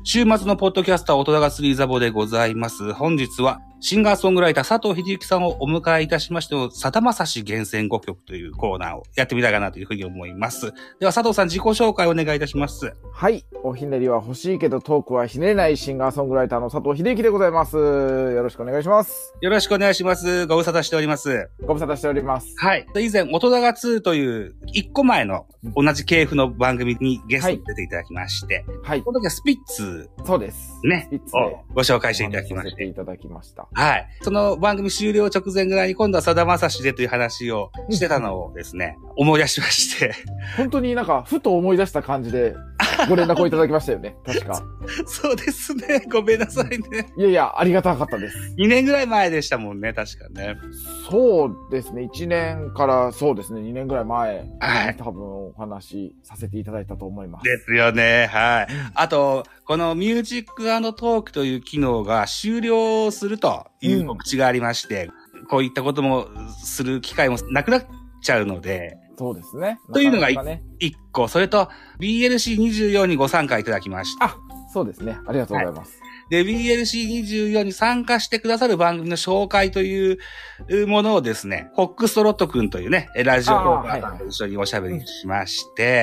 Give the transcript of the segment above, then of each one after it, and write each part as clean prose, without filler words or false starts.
週末のポッドキャスター、音高スリーザボでございます。本日は、シンガーソングライター佐藤秀幸さんをお迎えいたしまして、さだまさし厳選5曲というコーナーをやってみたいかなというふうに思います。では佐藤さん、自己紹介をお願いいたします。 はい。おひねりは欲しいけどトークはひねれないシンガーソングライターの佐藤秀幸でございます。よろしくお願いします。 よろしくお願いします。ご無沙汰しております。 ご無沙汰しております。 はい。以前、音高2という1個前の同じ系譜の番組にゲストに出ていただきまして、 はい。 この時はスピッツ。 そうです。 ね。 スピッツをご紹介していただきまして。 いただきました。 はい。その番組終了直前ぐらいに今度はさだまさしでという話をしてたのをですね、思い出しまして。 本当になんか、ふと思い出した感じで、ご連絡をいただきましたよね。確か。 そうですね。ごめんなさいね。 いやいや、ありがたかったです。 2年ぐらい前でしたもんね、確かね。 そうですね。1年からそうですね。2年ぐらい前。 はい。 多分お話しさせていただいたと思います。 ですよね。はい。あと、このミュージック&トークという機能が終了するという告知がありまして、こういったこともする機会もなくなっちゃうので、 そうですね。 というのが1個。それと、BLC24 にご参加いただきました。 あ、そうですね。ありがとうございます。 はい、で、BLC24 に参加してくださる番組の紹介というものをですね、フォックストロット君というね、ラジオトーカーさんと一緒におしゃべりしまして、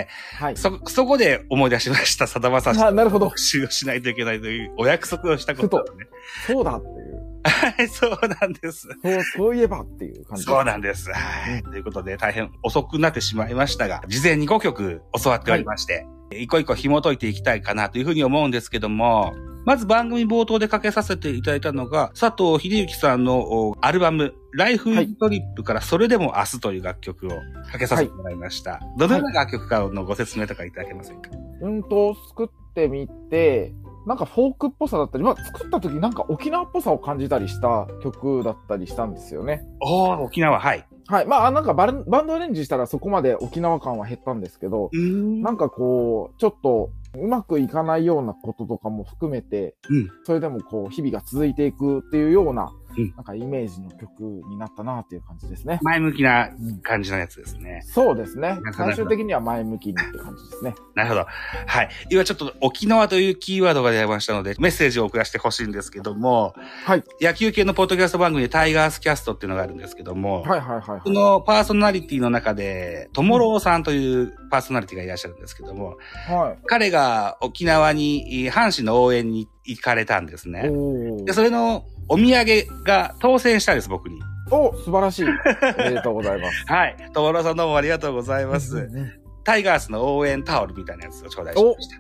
はい、そこで思い出しました。さだまさし。 なるほど。 復習をしないといけないというお約束をしたことね。 そうだっていう。 はい、そうなんです。 そういえばっていう感じ。 そうなんです。はい。ということで大変遅くなってしまいましたが、事前に5曲教わっておりまして、一個一個紐解いていきたいかなというふうに思うんですけども、まず番組冒頭でかけさせていただいたのが、佐藤秀幸さんのアルバム、ライフイントリップからそれでも明日という楽曲をかけさせてもらいました。どのような楽曲かのご説明とかいただけませんか？ 作ってみて、なんかフォークっぽさだったり、作った時なんか沖縄っぽさを感じたりした曲だったりしたんですよね。 沖縄、はい。 はい。なんかバンドアレンジしたらそこまで沖縄感は減ったんですけど、なんかこう、ちょっとうまくいかないようなこととかも含めて、それでもこう、日々が続いていくっていうような、なんかイメージの曲になったなっていう感じですね。 前向きな感じのやつですね。 そうですね。最終的には前向きにって感じですね。 なるほど。はい。今ちょっと沖縄というキーワードが出ましたので、メッセージを送らせてほしいんですけども、はい。野球系のポッドキャスト番組でタイガースキャストっていうのがあるんですけども、 はい。 そのパーソナリティの中で、ともろうさんというパーソナリティがいらっしゃるんですけども、はい。彼が沖縄に阪神の応援に行かれたんですね。で、それのお土産が当選したんです、僕に。 素晴らしい。おめでとうございます。 はい。ともろうさんどうもありがとうございます。タイガースの応援タオルみたいなやつを頂戴しました。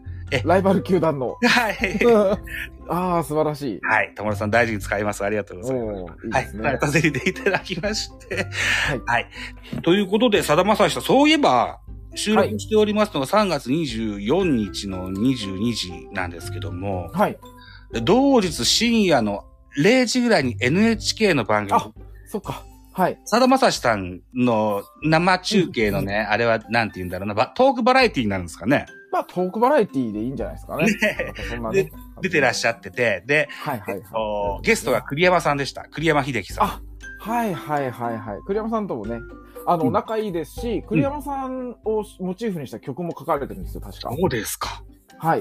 ライバル球団の。 はい。 素晴らしい。 はい。ともろさん大事に使います。ありがとうございます。はい。はい。させていただきまして。はい。はい。ということで、さだまさしさん、そういえば、収録しておりますのが3月24日の22時なんですけども、はい。同日深夜の0時ぐらいに NHK の番組。 そっか。はい。 さだまさしさんの生中継のね、あれはなんて言うんだろうな、トークバラエティになるんですかね。 トークバラエティでいいんじゃないですかね。そんなね。 出てらっしゃってて、で、ゲストが栗山さんでした。栗山秀樹さん。 はい。栗山さんともね、仲いいですし、栗山さんをモチーフにした曲も書かれてるんですよ、確か。 そうですか。 はい。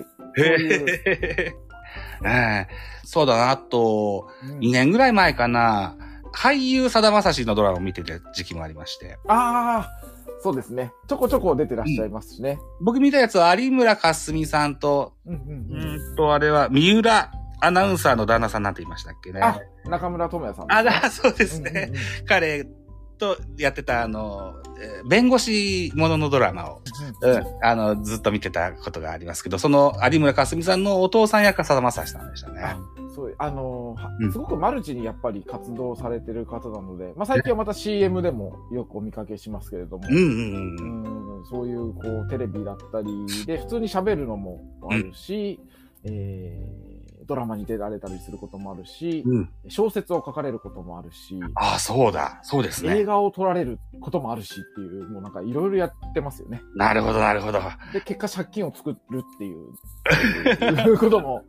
そうだな、あと、2年ぐらい前かな、俳優さだまさしのドラマを見てた時期もありまして。 そうですね。ちょこちょこ出てらっしゃいますしね。 僕見たやつは有村架純さんと、あれは三浦アナウンサーの旦那さんなんて言いましたっけね。 中村智也さん。 そうですね。彼とやってた弁護士もののドラマを、ずっと見てたことがありますけど、その有村架純さんのお父さん役がさだまさしさんでしたね。 すごくマルチにやっぱり活動されてる方なので、最近はまた CM でもよくお見かけしますけれども、そういうこうテレビだったりで普通に喋るのもあるし、ドラマに出られたりすることもあるし、小説を書かれることもあるし、 そうですね。 映画を撮られることもあるしっていう、もうなんかいろいろやってますよね。 なるほど。 で、結果借金を作るっていうことも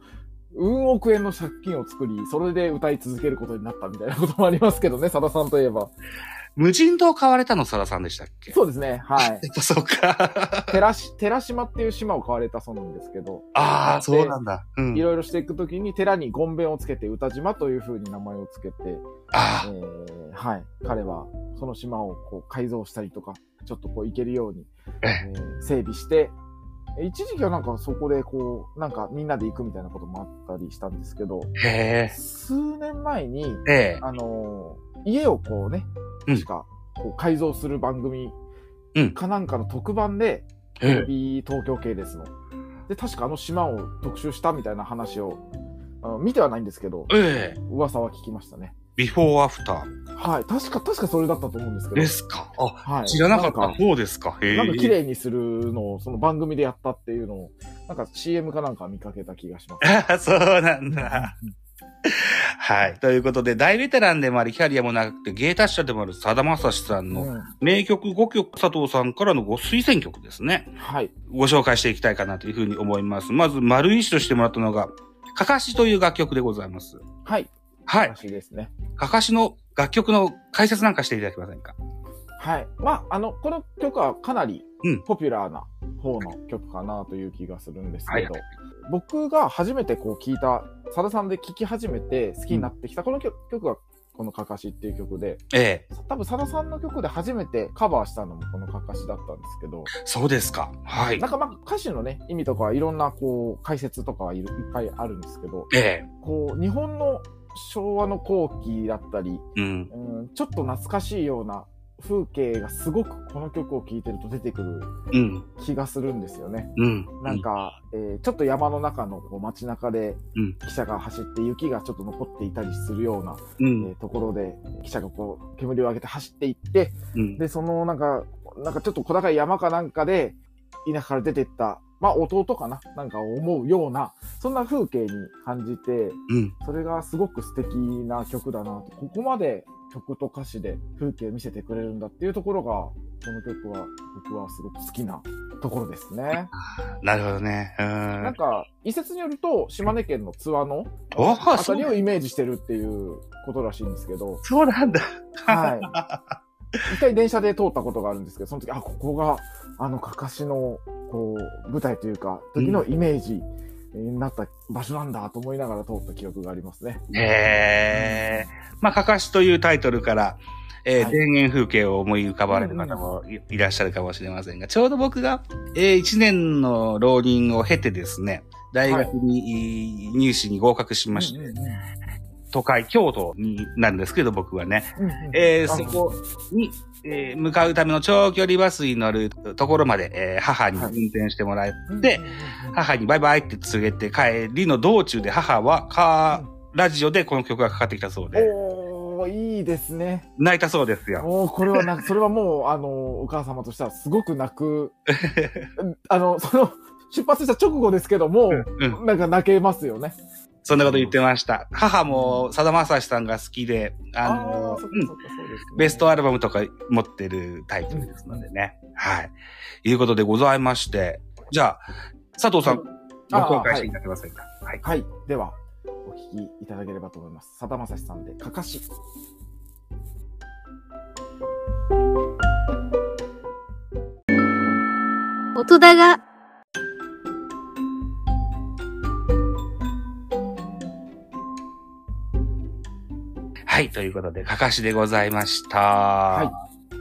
運億円の借金を作り、それで歌い続けることになったみたいなこともありますけどね、さださんといえば。 無人島買われたのさださんでしたっけ？ そうですね、はい。 そうか。 寺島っていう島を買われたそうなんですけど。 ああ、そうなんだ。 いろいろしていくときに寺にゴンベンをつけて歌島という風に名前をつけて、はい。彼はその島をこう改造したりとか、ちょっとこう行けるように、整備して、一時期はなんかそこでこう、なんかみんなで行くみたいなこともあったりしたんですけど、数年前に、家をこうね、確かこう改造する番組かなんかの特番で、テレビ東京系ですの。で、確か島を特集したみたいな話を、見てはないんですけど、噂は聞きましたね。 ビフォーアフター。 はい。確かそれだったと思うんですけど。 ですか。 はい。 知らなかった。そうですか。 なんか綺麗にするのを、その番組でやったっていうのを、なんか CM かなんか見かけた気がします。 あ、そうなんだ。はい。ということで、大ベテランでもあり、キャリアもなくて、芸達者でもあるさだまさしさんの名曲5曲、佐藤さんからのご推薦曲ですね。 はい。 ご紹介していきたいかなというふうに思います。まず、丸石としてもらったのが、かかしという楽曲でございます。 はい。 はい。 かかしですね。 かかしの楽曲の解説なんかしていただけませんか？ はい。まあ、この曲はかなりポピュラーな方の曲かなという気がするんですけど、僕が初めてこう聞いた、さださんで聴き始めて好きになってきたこの曲がこのかかしっていう曲で、多分さださんの曲で初めてカバーしたのもこのかかしだったんですけど。 そうですか。はい。 なんかまあ歌詞のね、意味とかはいろんなこう解説とかはいっぱいあるんですけど、こう日本の昭和の後期だったり、ちょっと懐かしいような風景がすごくこの曲を聴いてると出てくる気がするんですよね。なんか、ちょっと山の中のこう街中で汽車が走って雪がちょっと残っていたりするような、ところで汽車がこう煙を上げて走っていって、で、そのなんかちょっと小高い山かなんかで田舎から出てった、まあ弟かななんか思うような、そんな風景に感じて、それがすごく素敵な曲だなと。ここまで曲と歌詞で風景見せてくれるんだっていうところが、この曲は僕はすごく好きなところですね。 なるほどね。 なんか、一説によると、島根県の津和野あたりをイメージしてるっていうことらしいんですけど。 そうなんだ。 はい。一回電車で通ったことがあるんですけど、その時、ここが、かかしの、こう、舞台というか、時のイメージになった場所なんだと思いながら通った記憶がありますね。 まあ、かかしというタイトルから、田園風景を思い浮かばれる方もいらっしゃるかもしれませんが、ちょうど僕が、1年の浪人を経てですね、大学に入試に合格しまして、都会、京都になるんですけど、僕はね。そこに、向かうための長距離バスに乗るところまで、母に運転してもらって、母にバイバイって告げて帰りの道中で母はラジオでこの曲がかかってきたそうで。 いいですね。 泣いたそうですよ。 これはそれはもう、お母様としてはすごく泣く。出発した直後ですけども、なんか泣けますよね。 そんなこと言ってました。母も、さだまさしさんが好きで、ベストアルバムとか持ってるタイプですのでね。はい。いうことでございまして。じゃあ、佐藤さん、ご紹介していただけませんか？ はい。では、お聞きいただければと思います。さだまさしさんで、かかし。 音だが、 はい、ということで、かかしでございました。 はい。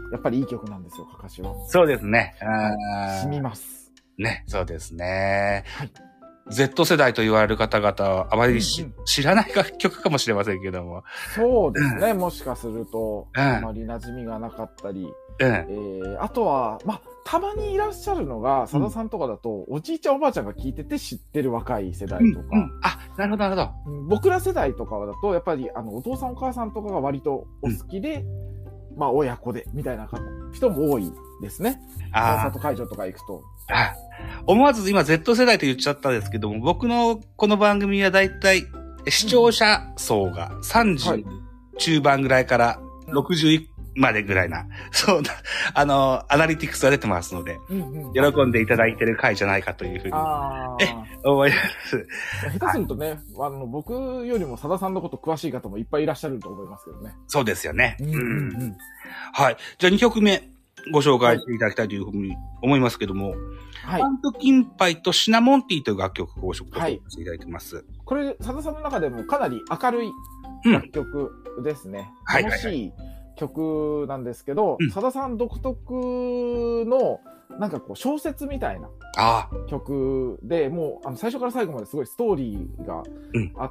やっぱりいい曲なんですよ、かかしは。 そうですね。 染みます。 ね、そうですね。はい。Z 世代と言われる方々はあまり知らない楽曲かもしれませんけども。 そうですね、もしかすると、あまり馴染みがなかったり。あとは、まあ、たまにいらっしゃるのが、さださんとかだと、おじいちゃんおばあちゃんが聞いてて知ってる若い世代とか。 なるほど、なるほど。 僕ら世代とかだと、やっぱり、お父さんお母さんとかが割とお好きで、まあ、親子で、みたいな人も多いですね。コンサート会場とか行くと。 思わず今 Z 世代と言っちゃったんですけども、僕のこの番組はだいたい視聴者層が30中盤ぐらいから60 までぐらいな、そうな、アナリティクスが出てますので、喜んでいただいてる回じゃないかというふうに、思います。 下手するとね、僕よりも佐田さんのこと詳しい方もいっぱいいらっしゃると思いますけどね。 そうですよね。はい。じゃあ2曲目ご紹介していただきたいというふうに思いますけども、パンプキンパイとシナモンティーという楽曲をご紹介していただいてます。 これ、佐田さんの中でもかなり明るい楽曲ですね。楽しい曲なんですけど、佐田さん独特の、なんかこう小説みたいな曲で、もう最初から最後まですごいストーリーがあって、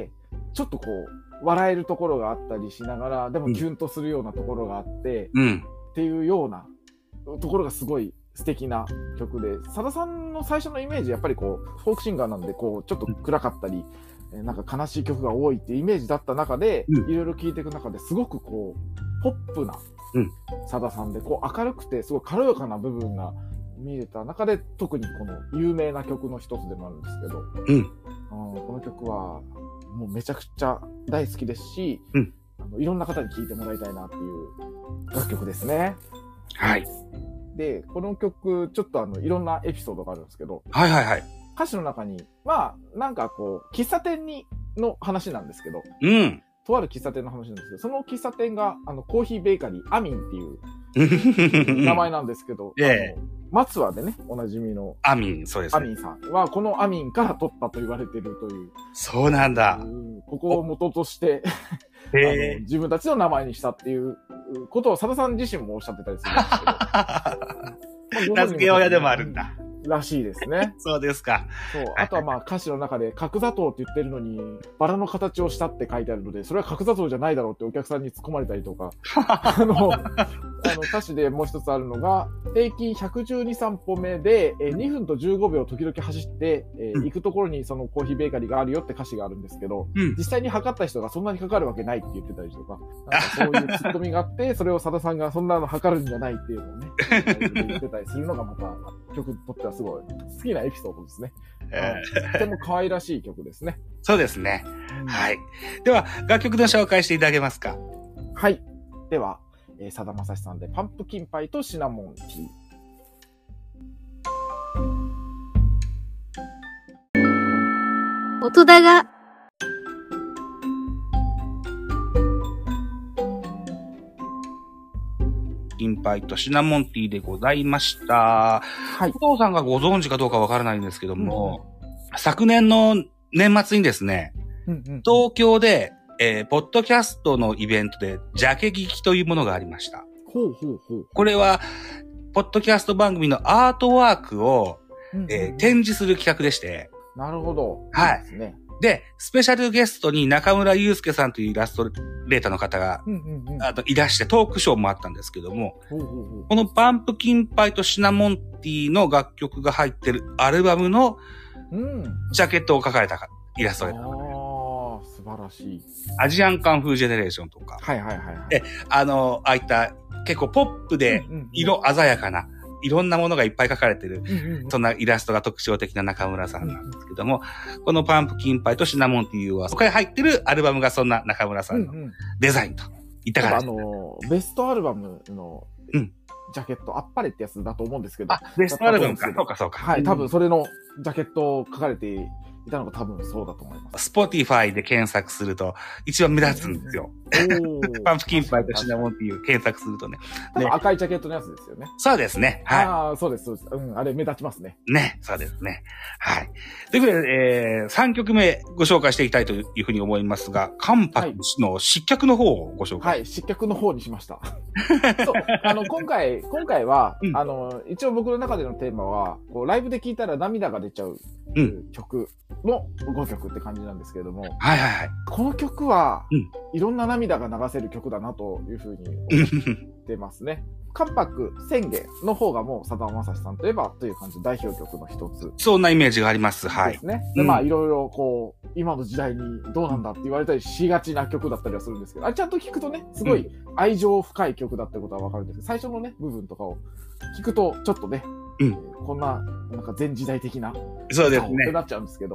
ちょっとこう、笑えるところがあったりしながら、でもキュンとするようなところがあって、っていうようなところがすごい素敵な曲で、佐田さんの最初のイメージ、やっぱりこう、フォークシンガーなんで、こう、ちょっと暗かったり、なんか悲しい曲が多いっていうイメージだった中で、いろいろ聴いていく中ですごくこう、ポップな佐田さんで、こう明るくてすごい軽やかな部分が見れた中で、特にこの有名な曲の一つでもあるんですけど、この曲はもうめちゃくちゃ大好きですし、いろんな方に聴いてもらいたいなっていう楽曲ですね。 はい。 で、この曲、ちょっといろんなエピソードがあるんですけど、歌詞の中に、まあ、なんかこう、喫茶店の話なんですけど、とある喫茶店の話なんですけど、その喫茶店が、コーヒーベーカリー、アミンっていう名前なんですけど、松葉でね、おなじみの。 アミン、そうですね。 アミンさんは、このアミンから取ったと言われているという。 そうなんだ。 ここを元として、自分たちの名前にしたっていうことを佐田さん自身もおっしゃってたりするんですけど。 名付け親でもあるんだ。 らしいですね。 そうですか。 そう。あとはまあ歌詞の中で角砂糖って言ってるのに、バラの形をしたって書いてあるので、それは角砂糖じゃないだろうってお客さんに突っ込まれたりとか。歌詞でもう一つあるのが、平均112、3歩目で、2分と15秒時々走って、行くところにそのコーヒーベーカリーがあるよって歌詞があるんですけど、実際に測った人がそんなにかかるわけないって言ってたりとか、なんかそういうツッコミがあって、それを佐田さんがそんなの測るんじゃないっていうのをね、言ってたりするのがまた曲にとってはすごい好きなエピソードですね。とても可愛らしい曲ですね。 そうですね。はい。では、楽曲の紹介していただけますか？ はい。では、さだまさしさんでパンプキンパイとシナモンティー。 音だがキンパイとシナモンティーでございました。はい。お父さんがご存知かどうかわからないんですけども、昨年の年末にですね、東京で、ポッドキャストのイベントで、ジャケ聞きというものがありました。これは、ポッドキャスト番組のアートワークを、展示する企画でして。 なるほど。 はい。で、スペシャルゲストに中村祐介さんというイラストレーターの方が、いらしてトークショーもあったんですけども、このパンプキンパイとシナモンティーの楽曲が入ってるアルバムの、ジャケットを描かれたイラストレーター。 素晴らしい。 アジアンカンフージェネレーションとか。で、ああいった結構ポップで色鮮やかな、いろんなものがいっぱい描かれてる、そんなイラストが特徴的な中村さんなんですけども、このパンプキンパイとシナモンっていうは、そこに入ってるアルバムがそんな中村さんのデザインといった感じ。 ベストアルバムのジャケット、あっぱれってやつだと思うんですけど。 ベストアルバムか。そうか。 はい、多分それのジャケットを書かれていたのが多分そうだと思います。 Spotify で検索すると一番目立つんですよ。パンプキンパイとシナモンっていう検索するとね。 赤いジャケットのやつですよね。 そうですね。 はい。ああ、そうです。あれ目立ちますね。 ね、そうですね。はい。ということで、3曲目ご紹介していきたいというふうに思いますが、カンパクの失脚の方をご紹介。 はい、失脚の方にしました。そう、今回は、一応僕の中でのテーマは、こうライブで聴いたら涙が出ちゃう曲の5曲って感じなんですけれども、この曲は、いろんな涙が流せる曲だなというふうに思ってますね。関白宣言の方がもうさだまさしさんといえばという感じの代表曲の一つ。 そんなイメージがあります。はい。 ですね。で、まあいろいろこう、今の時代にどうなんだって言われたりしがちな曲だったりはするんですけど、ちゃんと聞くとね、すごい愛情深い曲だってことはわかるんですけど、最初のね、部分とかを聞くとちょっとね、こんな、なんか前時代的な、 そうですね。 ってなっちゃうんですけど、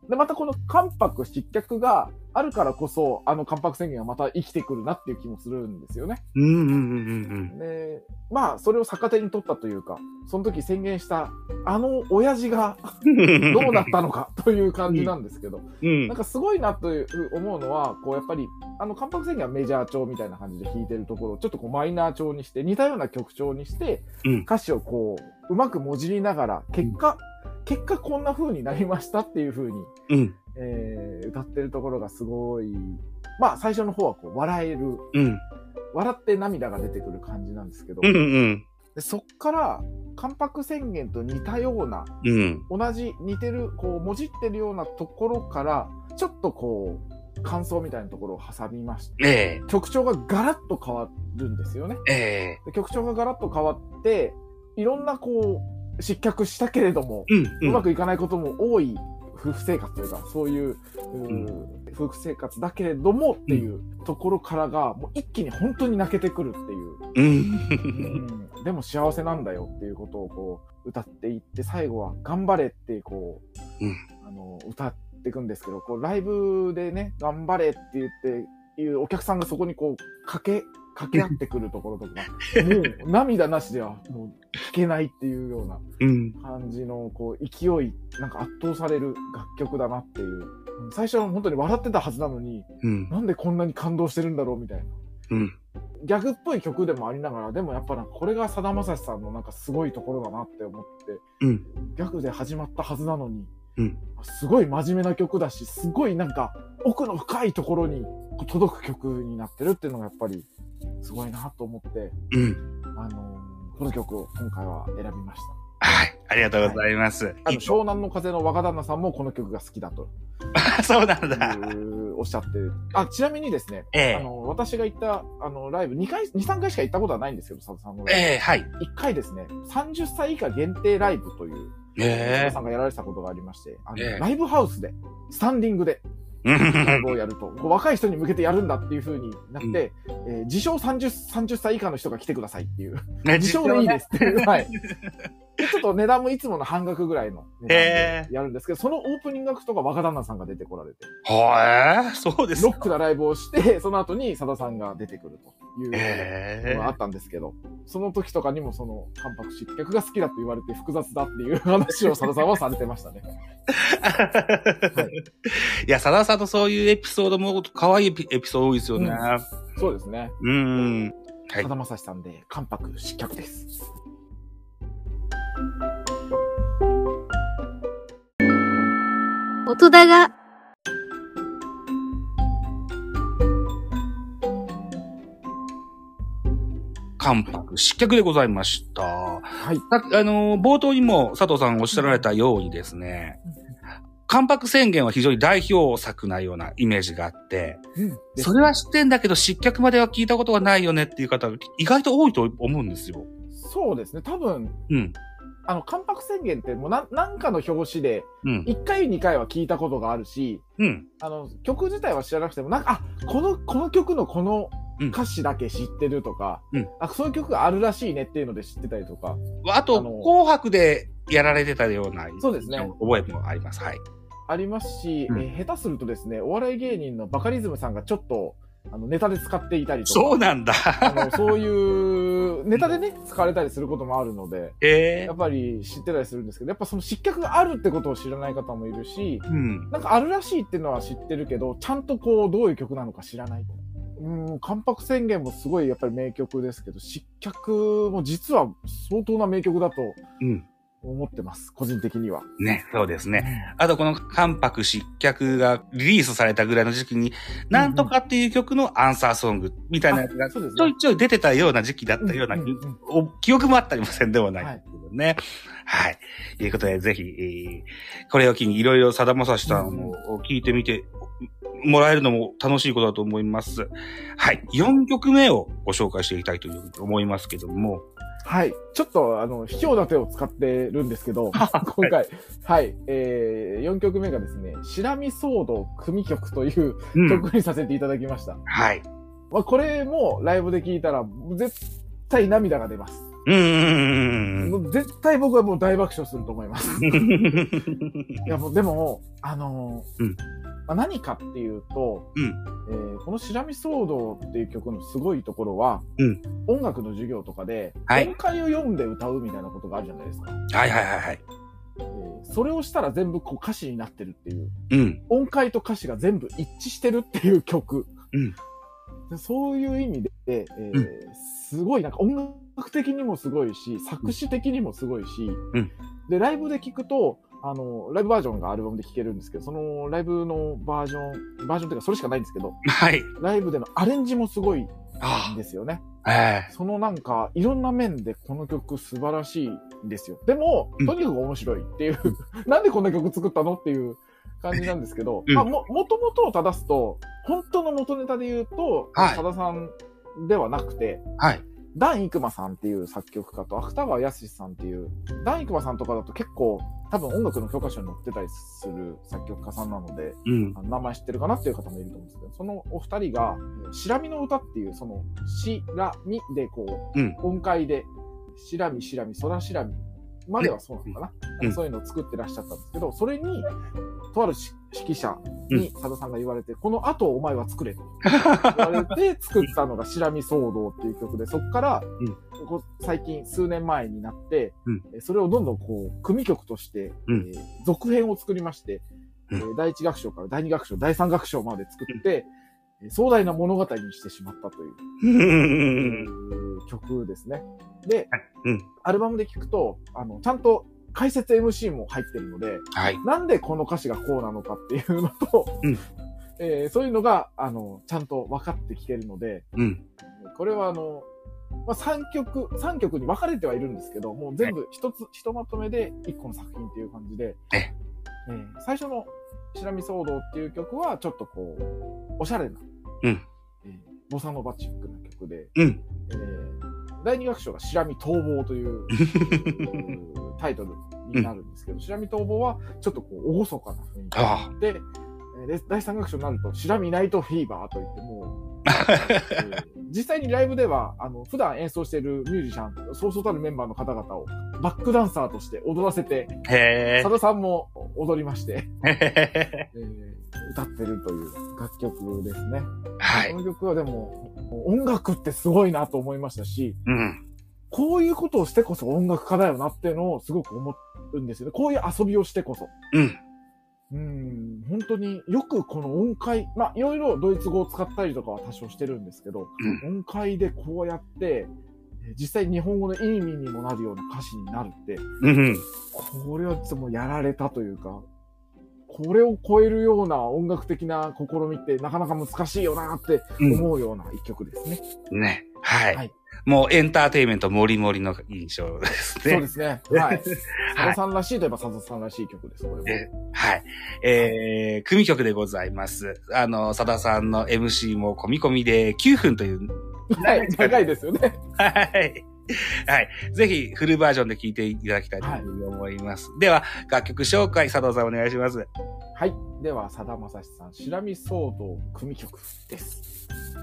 で、またこの関白失脚があるからこそ、関白宣言がまた生きてくるなっていう気もするんですよね。で、まあ、それを逆手に取ったというか、その時宣言した、親父がどうなったのかという感じなんですけど、なんかすごいなと思うのは、こう、やっぱり、関白宣言はメジャー調みたいな感じで弾いてるところを、ちょっとこう、マイナー調にして、似たような曲調にして、歌詞をこう、うまくもじりながら、結果こんな風になりましたっていう風に、歌ってるところがすごい、まあ最初の方はこう笑える、笑って涙が出てくる感じなんですけど、でそっから関白宣言と似たような、同じ似てる、こうもじってるようなところから、ちょっとこう、感想みたいなところを挟みまして、曲調がガラッと変わるんですよね。で曲調がガラッと変わって、いろんなこう、失脚したけれども、うまくいかないことも多い夫婦生活というか、そういう、夫婦生活だけれどもっていうところからが、もう一気に本当に泣けてくるっていう。でも幸せなんだよっていうことをこう、歌っていって、最後は頑張れってこう、歌っていくんですけど、こう、ライブでね、頑張れって言っていうお客さんがそこにこう、掛け合ってくるところとか、もう涙なしではもう聴けないっていうような感じのこう勢い、なんか圧倒される楽曲だなっていう。最初は本当に笑ってたはずなのに、なんでこんなに感動してるんだろうみたいな。ギャグっぽい曲でもありながら、でもやっぱなんかこれがさだまさしさんのなんかすごいところだなって思って、ギャグで始まったはずなのに、すごい真面目な曲だし、すごいなんか奥の深いところに届く曲になってるっていうのがやっぱりすごいなと思って、この曲を今回は選びました。 はい。ありがとうございます。 湘南の風の若旦那さんもこの曲が好きだと。 そうなんだ。 おっしゃってる。ちなみにですね、私が行った、ライブ2、3回しか行ったことはないんですけど、佐藤さんのライブ。はい。1回ですね、30歳以下限定ライブという、佐藤さんがやられてたことがありまして、ライブハウスで、スタンディングで、ライブをやると、若い人に向けてやるんだっていう風になって、自称30歳以下の人が来てくださいっていう。自称でいいですっていう。はい。で、ちょっと値段もいつもの半額ぐらいの値段でやるんですけど、そのオープニングアクトが若旦那さんが出てこられて。 そうです。 ロックなライブをして、その後に佐田さんが出てくるというのがあったんですけど、その時とかにもその関白失脚が好きだと言われて複雑だっていう話を佐田さんはされてましたね。 はい、いや、佐田さんのそういうエピソードも可愛いエピソード多いですよね。 そうですね。 はい。 佐田正史さんで関白失脚です。 音だが関白失脚でございました。 はい。 冒頭にも佐藤さんおっしゃられたようにですね、関白宣言は非常に代表作なようなイメージがあって、それは知ってんだけど失脚までは聞いたことがないよねっていう方が意外と多いと思うんですよ。 そうですね。多分、関白宣言ってもうなんかの表紙で、1回2回は聞いたことがあるし、曲自体は知らなくても、なんか、この曲のこの歌詞だけ知ってるとか、そういう曲があるらしいねっていうので知ってたりとか。 あと、紅白でやられてたような、 そうですね。 覚えもあります。はい。 ありますし、下手するとですね、お笑い芸人のバカリズムさんがちょっと、ネタで使っていたりとか。 そうなんだ。 そういう、ネタでね、使われたりすることもあるので、やっぱり知ってたりするんですけど、やっぱその失脚があるってことを知らない方もいるし、なんかあるらしいっていうのは知ってるけど、ちゃんとこう、どういう曲なのか知らない。関白宣言もすごいやっぱり名曲ですけど、失脚も実は相当な名曲だと、思ってます。個人的には。 ね、そうですね。あとこの関白失脚がリリースされたぐらいの時期に、なんとかっていう曲のアンサーソングみたいなやつがちょいちょい出てたような時期だったような記憶もあったりもせんでもないですけどね。はい。ということでぜひ、これを機にいろいろさだまさしさんを聞いてみてもらえるのも楽しいことだと思います。はい。4曲目をご紹介していきたいというふうに思いますけども、 はい。ちょっと、卑怯な手を使ってるんですけど、今回、はい。4曲目がですね、しらみ騒動組曲という曲にさせていただきました。 はい。 まあ、これもライブで聴いたら、絶対涙が出ます。 絶対僕はもう大爆笑すると思います。いやもうでも、まあ、何かっていうと、このしらみ騒動っていう曲のすごいところは、音楽の授業とかで、音階を読んで歌うみたいなことがあるじゃないですか。 はいはいはいはい。 それをしたら全部こう歌詞になってるっていう、音階と歌詞が全部一致してるっていう曲。そういう意味で、すごいなんか音楽的にもすごいし、作詞的にもすごいし、で、ライブで聴くと、ライブバージョンがアルバムで聴けるんですけど、そのライブのバージョンっていうかそれしかないんですけど、 はい。 ライブでのアレンジもすごいんですよね。そのなんか、いろんな面でこの曲素晴らしいんですよ。でも、とにかく面白いっていう、なんでこんな曲作ったのっていう感じなんですけど、まあ、もともとを正すと、本当の元ネタで言うと、さださんではなくて、ダン・イクマさんっていう作曲家と芥川康さんっていう、ダン・イクマさんとかだと結構多分音楽の教科書に載ってたりする作曲家さんなので、名前知ってるかなっていう方もいると思うんですけど、そのお二人が、しらみの歌っていう、その、しらみでこう、音階で、しらみしらみ、そらしらみまではそうなのかな、そういうのを作ってらっしゃったんですけど、それに、とある指揮者にさださんが言われて、この後お前は作れと言われて作ったのがしらみ騒動っていう曲で、そこから、最近数年前になって、それをどんどんこう、組曲として、続編を作りまして、第一楽章から第二楽章、第三楽章まで作って、壮大な物語にしてしまったという、曲ですね。で、アルバムで聴くと、ちゃんと解説 MC も入ってるので、なんでこの歌詞がこうなのかっていうのと、そういうのが、ちゃんと分かってきてるので、これはまあ、3曲に分かれてはいるんですけど、もう全部ひとまとめで1個の作品っていう感じで、最初のしらみ騒動っていう曲はちょっとこう、おしゃれな、ボサノバチックな曲で、第2楽章がしらみ逃亡というタイトルになるんですけど、しらみ逃亡はちょっとこう、厳かな雰囲気があって、第3楽章になると、しらみナイトフィーバーといってもう、実際にライブでは、普段演奏しているミュージシャン、そうそうたるメンバーの方々をバックダンサーとして踊らせて、さださんも踊りまして、歌ってるという楽曲ですね。この曲はでも、音楽ってすごいなと思いましたし、こういうことをしてこそ音楽家だよなっていうのをすごく思うんですよね。こういう遊びをしてこそ。本当によくこの音階、まあいろいろドイツ語を使ったりとかは多少してるんですけど、音階でこうやって実際日本語の意味にもなるような歌詞になるって、これはもうやられたというか、これを超えるような音楽的な試みってなかなか難しいよなって思うような一曲ですね。 ね。はい。もうエンターテイメントもりもりの印象ですね。 そうですね。はい。さださんらしいといえばさださんらしい曲です、これも。 はい。組曲でございます。さださんの MC も込み込みで9分という。 はい、長いですよね。 はい。はい。ぜひ、フルバージョンで聴いていただきたいというふうに思います。では、楽曲紹介、佐藤さんお願いします。 はい。では、さだまさしさん、しらみ騒動組曲です。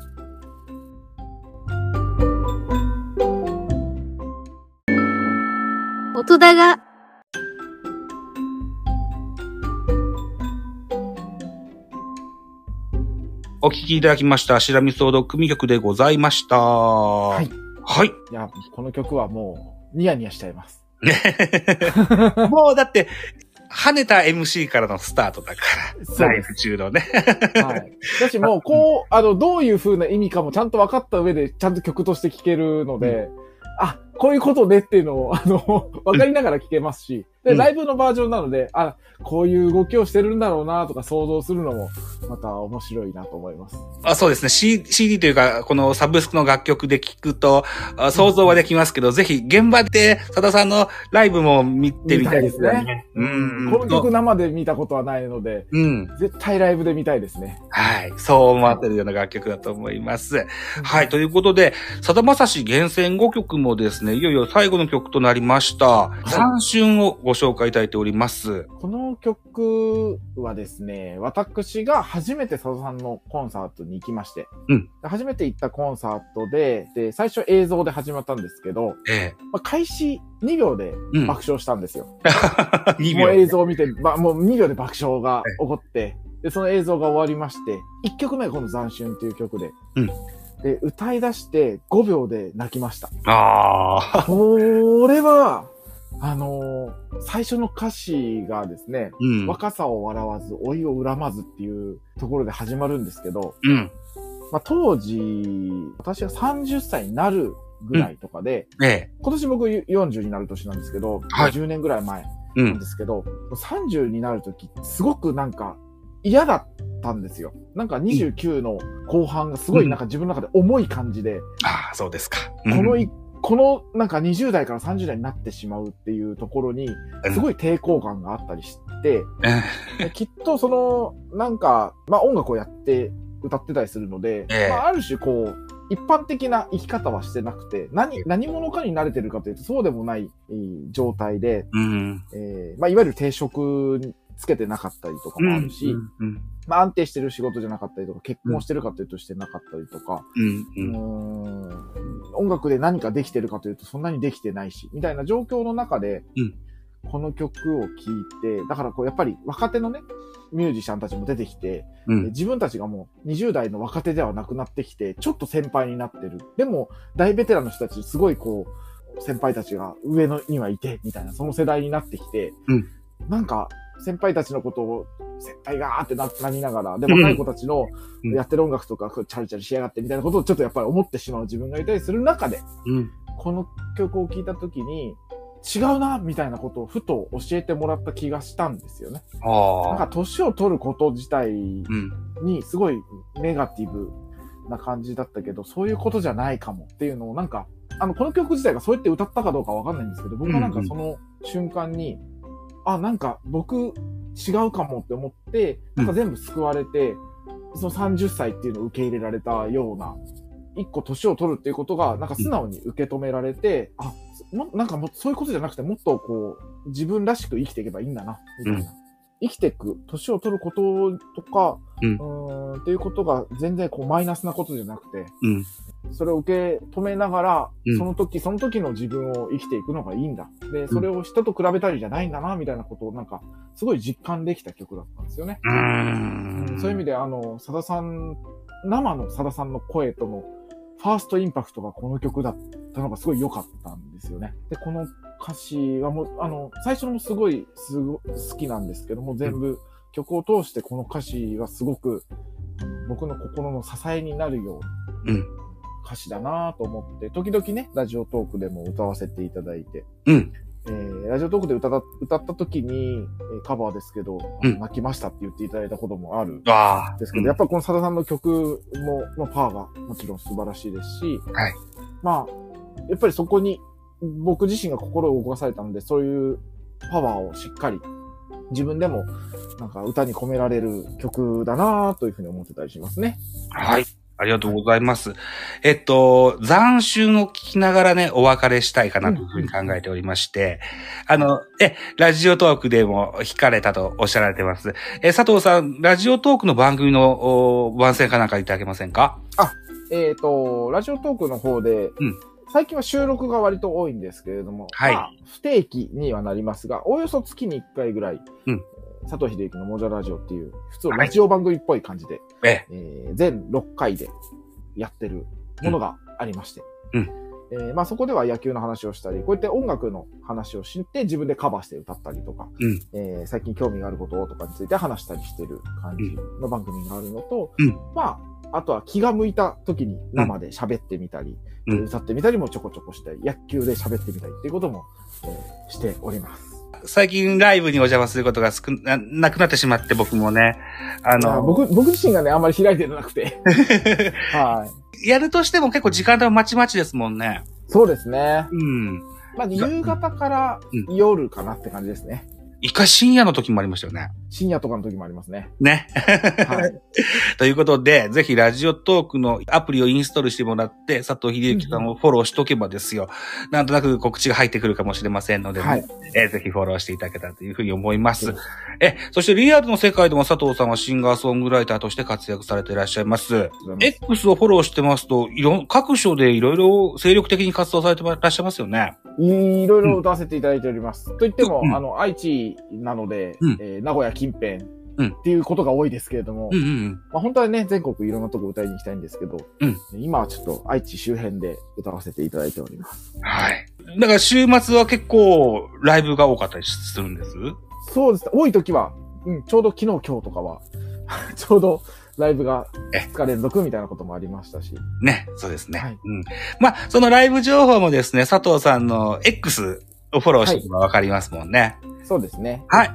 音だが。 お聴きいただきました。しらみ騒動組曲でございました。はい。はい。 いや、この曲はもう、ニヤニヤしちゃいます。 もうだって、跳ねた MC からのスタートだから。ライフ中のね。 はい。だしもう、こう、どういう風な意味かもちゃんと分かった上で、ちゃんと曲として聴けるので、あ、こういうことねっていうのを、分かりながら聴けますし、で、ライブのバージョンなので、あ、こういう動きをしてるんだろうなとか想像するのも、また面白いなと思います。 そうですね。CD というか、このサブスクの楽曲で聴くと、想像はできますけど、ぜひ現場でさださんのライブも見てみたいですね。 この曲生で見たことはないので、絶対ライブで見たいですね。 はい。そう思われるような楽曲だと思います。はい。ということで、さだまさし厳選5曲もですね、いよいよ最後の曲となりました。斬春をご紹介いただいております。 この曲はですね、私が初めて佐渡さんのコンサートに行きまして、初めて行ったコンサートで、最初映像で始まったんですけど、開始2秒で爆笑したんですよ。2秒。もう映像を見て、もう2秒で爆笑が起こって、で、その映像が終わりまして、1曲目がこの斬春っていう曲で、で、歌い出して5秒で泣きました。これは、最初の歌詞がですね、若さを笑わず、老いを恨まずっていうところで始まるんですけど、当時、私が30歳になるぐらいとかで、今年僕40になる年なんですけど、10年ぐらい前なんですけど、30になるとき、すごくなんか嫌だったんですよ。なんか29の後半がすごいなんか自分の中で重い感じで、 そうですか。 このなんか20代から30代になってしまうっていうところに、すごい抵抗感があったりして、きっとその、なんか、音楽をやって歌ってたりするので、ある種こう、一般的な生き方はしてなくて、何者かに慣れてるかというとそうでもない状態で、いわゆる定職につけてなかったりとかもあるし、安定してる仕事じゃなかったりとか、結婚してるかというとしてなかったりとか、音楽で何かできてるかというとそんなにできてないし、みたいな状況の中で、この曲を聴いて、だからこうやっぱり若手のね、ミュージシャンたちも出てきて、自分たちがもう20代の若手ではなくなってきて、ちょっと先輩になってる。でも、大ベテランの人たち、すごいこう、先輩たちが上のにはいて、みたいな、その世代になってきて、なんか、先輩たちのことを、先輩がーってなりながら、で、若い子たちのやってる音楽とか、チャリチャリしやがってみたいなことをちょっとやっぱり思ってしまう自分がいたりする中で、この曲を聴いたときに、違うな、みたいなことをふと教えてもらった気がしたんですよね。なんか年を取ること自体にすごいネガティブな感じだったけど、そういうことじゃないかもっていうのをなんか、この曲自体がそうやって歌ったかどうかわかんないんですけど、僕はなんかその瞬間に、なんか僕違うかもって思って、なんか全部救われて、その30歳っていうのを受け入れられたような、一個年を取るっていうことが、なんか素直に受け止められて、なんかもうそういうことじゃなくて、もっとこう、自分らしく生きていけばいいんだな、みたいな。生きていく、年を取ることとか、っていうことが全然こうマイナスなことじゃなくて、それを受け止めながら、その時の自分を生きていくのがいいんだ。で、それを人と比べたりじゃないんだな、みたいなことをなんか、すごい実感できた曲だったんですよね。そういう意味で、佐田さん、生の佐田さんの声との、ファーストインパクトがこの曲だったのがすごい良かったんですよね。で、この歌詞はもう、最初のもすごい好きなんですけども、全部曲を通してこの歌詞はすごく、僕の心の支えになるような歌詞だなと思って、時々ね、ラジオトークでも歌わせていただいて、ラジオトークで歌った時に、カバーですけど、泣きましたって言っていただいたこともあるんですけど、やっぱりこの佐田さんの曲のパワーがもちろん素晴らしいですし、やっぱりそこに僕自身が心を動かされたので、そういうパワーをしっかり自分でもなんか歌に込められる曲だなというふうに思ってたりしますね。 はい。ありがとうございます。斬春を聞きながらね、お別れしたいかなというふうに考えておりまして、ラジオトークでも弾かれたとおっしゃられてます。佐藤さん、ラジオトークの番組の番宣かなんかいただけませんか？ ラジオトークの方で、最近は収録が割と多いんですけれども、不定期にはなりますが、おおよそ月に1回ぐらい、佐藤秀幸のモジャラジオっていう、普通のラジオ番組っぽい感じで、全6回でやってるものがありまして、そこでは野球の話をしたり、こうやって音楽の話をして自分でカバーして歌ったりとか、最近興味があることとかについて話したりしてる感じの番組があるのと、あとは気が向いた時に生で喋ってみたり、歌ってみたりもちょこちょこして、野球で喋ってみたりっていうことも、しております。 最近ライブにお邪魔することがなくなってしまって僕もね、 僕自身がね、あんまり開いてなくて。 やるとしても結構時間帯まちまちですもんね。 そうですね。夕方から夜かなって感じですね。 一回深夜の時もありましたよね。 深夜とかの時もありますね。 ね。 はい。 ということで、ぜひラジオトークのアプリをインストールしてもらって、佐藤秀幸さんをフォローしとけばですよ。なんとなく告知が入ってくるかもしれませんので、 はい。 ぜひフォローしていただけたらというふうに思います。そしてリアルの世界でも佐藤さんはシンガーソングライターとして活躍されていらっしゃいます。X をフォローしてますと、各所でいろいろ精力的に活動されていらっしゃいますよね。 いろいろ歌わせていただいております。といっても、愛知なので、名古屋近辺っていうことが多いですけれども、まあ、本当はね、全国いろんなとこ歌いに行きたいんですけど、今はちょっと愛知周辺で歌わせていただいております。 はい。だから週末は結構ライブが多かったりするんです？ そうです。多い時は、ちょうど昨日今日とかは、ちょうどライブが2日連続みたいなこともありましたし。 ね、そうですね。はい。まあ、そのライブ情報もですね、佐藤さんの X をフォローしてればわかりますもんね。 そうですね。 はい。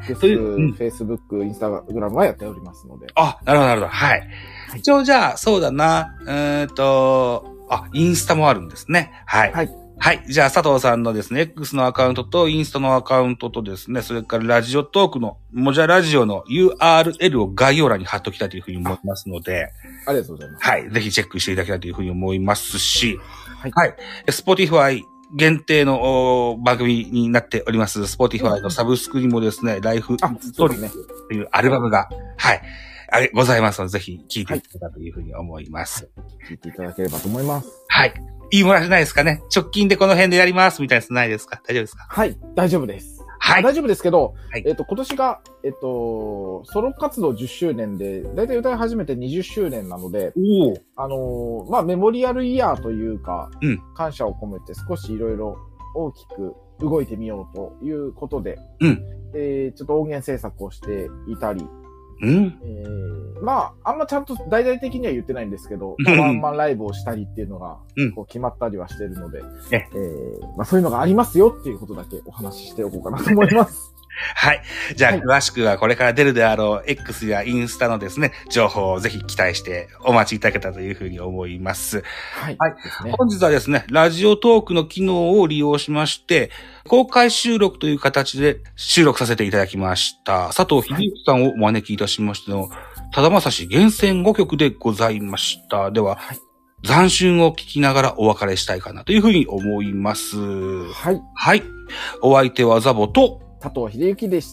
Facebook、Instagram はやっておりますので。 あ、なるほど、なるほど。はい。一応じゃあ、そうだな。インスタもあるんですね。はい。はい。はい。じゃあ、佐藤さんのですね、X のアカウントとインスタのアカウントとですね、それからラジオトークの、もじゃラジオの URL を概要欄に貼っときたいというふうに思いますので。 ありがとうございます。 はい。ぜひチェックしていただきたいというふうに思いますし。はい。はい。Spotify限定の番組になっております。Spotify のサブスクにもですね、ライフストーリーというアルバムが、はい。ございますので、ぜひ聴いていただけたらというふうに思います。 聴いていただければと思います。 はい。いいものじゃないですかね。直近でこの辺でやりますみたいなやつないですか？大丈夫ですか？ はい。大丈夫です。はい。大丈夫ですけど、今年が、ソロ活動10周年で、だいたい歌い始めて20周年なので、まあ、メモリアルイヤーというか、感謝を込めて少しいろいろ大きく動いてみようということで、ちょっと音源制作をしていたり、まあ、あんまちゃんと大々的には言ってないんですけど、ワンマンライブをしたりっていうのが、こう決まったりはしてるので、まあそういうのがありますよっていうことだけお話ししておこうかなと思います。 はい。じゃあ、詳しくはこれから出るであろう X やインスタのですね、情報をぜひ期待してお待ちいただけたというふうに思います。はい。はい。本日はですね、ラジオトークの機能を利用しまして、公開収録という形で収録させていただきました。佐藤秀幸さんをお招きいたしましての、ただまさし厳選5曲でございました。では、斬新を聞きながらお別れしたいかなというふうに思います。はい。はい。お相手はザボと、 佐藤秀幸でした。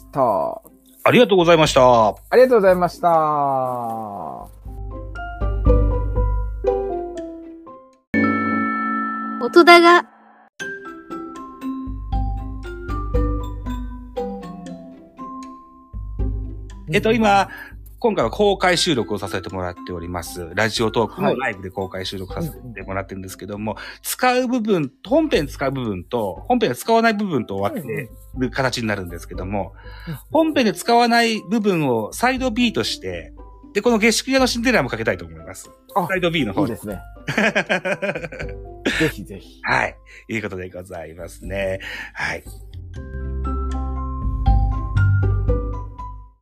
ありがとうございました。 ありがとうございました。 音だが。 今回は公開収録をさせてもらっております。ラジオトークのライブで公開収録させてもらってるんですけども、使う部分、本編使う部分と、本編で使わない部分と分ける形になるんですけども、本編で使わない部分をサイド B として、で、この下宿屋のシンデレラもかけたいと思います。サイド B の方いいですね。ぜひぜひ。 はい。いうことでございますね。はい。